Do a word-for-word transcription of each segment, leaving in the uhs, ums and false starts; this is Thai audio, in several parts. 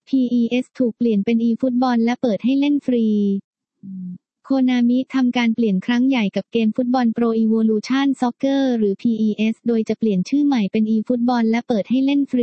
พี อี เอส ถูกเปลี่ยนเป็น eFootball และเปิดให้เล่นฟรีโคนามิทำการเปลี่ยนครั้งใหญ่กับเกมฟุตบอล Pro Evolution Soccer หรือ พี อี เอส โดยจะเปลี่ยนชื่อใหม่เป็น eFootball และเปิดให้เล่นฟรี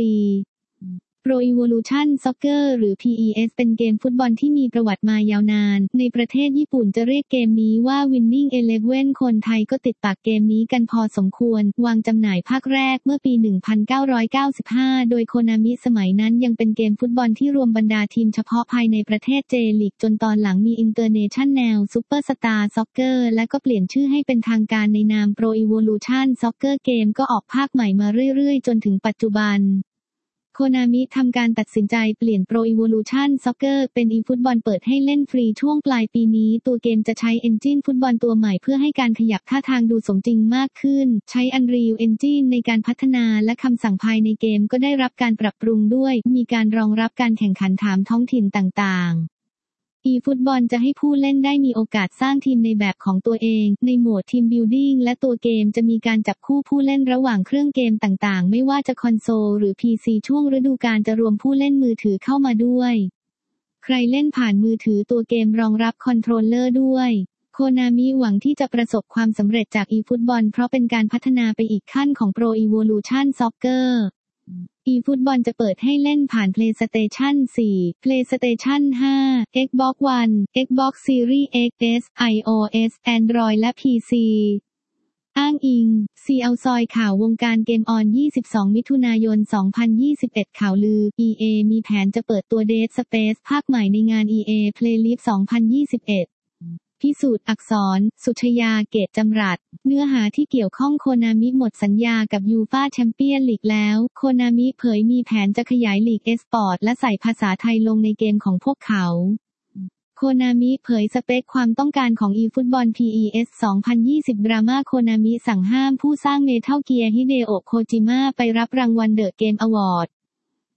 Pro Evolution Soccer หรือ พี อี เอส เป็นเกมฟุตบอลที่มีประวัติมายาวนานในประเทศญี่ปุ่นจะเรียกเกมนี้ว่า Winning Eleven คนไทยก็ติดปากเกมนี้กันพอสมควรวางจำหน่ายภาคแรกเมื่อปี หนึ่งพันเก้าร้อยเก้าสิบห้า โดยโคนามิสมัยนั้นยังเป็นเกมฟุตบอลที่รวมบรรดาทีมเฉพาะภายในประเทศ J League จนตอนหลังมี International Superstar Soccer และก็เปลี่ยนชื่อให้เป็นทางการในนาม Pro Evolution Soccer เกมก็ออกภาคใหม่มาเรื่อยๆจนถึงปัจจุบันโคนามิทำการตัดสินใจเปลี่ยน Pro Evolution Soccer เป็น eFootball เปิดให้เล่นฟรีช่วงปลายปีนี้ตัวเกมจะใช้เอนจินฟุตบอลตัวใหม่เพื่อให้การขยับท่าทางดูสมจริงมากขึ้นใช้ Unreal Engine ในการพัฒนาและคำสั่งภายในเกมก็ได้รับการปรับปรุงด้วยมีการรองรับการแข่งขันถามท้องถิ่นต่างๆeFootball จะให้ผู้เล่นได้มีโอกาสสร้างทีมในแบบของตัวเองในโหมด Team Building และตัวเกมจะมีการจับคู่ผู้เล่นระหว่างเครื่องเกมต่างๆไม่ว่าจะคอนโซลหรือ พี ซี ช่วงฤดูกาลจะรวมผู้เล่นมือถือเข้ามาด้วยใครเล่นผ่านมือถือตัวเกมรองรับคอนโทรลเลอร์ด้วยโคนามิหวังที่จะประสบความสำเร็จจาก eFootball เพราะเป็นการพัฒนาไปอีกขั้นของ Pro Evolution Soccer eFootball จะเปิดให้เล่นผ่าน PlayStation โฟร์ PlayStation ไฟว์ Xbox One Xbox Series เอ็กซ์ เอส iOS Android และ พี ซี อ้างอิง ซี เอาซอยข่าววงการเกมออน ยี่สิบสอง มิถุนายน สองพันยี่สิบเอ็ด ข่าวลือ อี เอ มีแผนจะเปิดตัว Dead Space ภาคใหม่ในงาน อี เอ Playlist สองพันยี่สิบเอ็ดพิสูจน์อักษร สุชยา เกตจำรัดเนื้อหาที่เกี่ยวข้องโคนามิหมดสัญญากับยูฟ่าแชมเปี้ยนลีกแล้วโคนามิเผยมีแผนจะขยายลีกเอสปอร์ตและใส่ภาษาไทยลงในเกมของพวกเขาโคนามิเผยสเปคความต้องการของ eFootball พี อี เอส สองพันยี่สิบ ดราม่าโคนามิสั่งห้ามผู้สร้างเมทัลเกียร์ฮิเดโอะโคจิมะไปรับรางวัลเดอะเกมอวอร์ด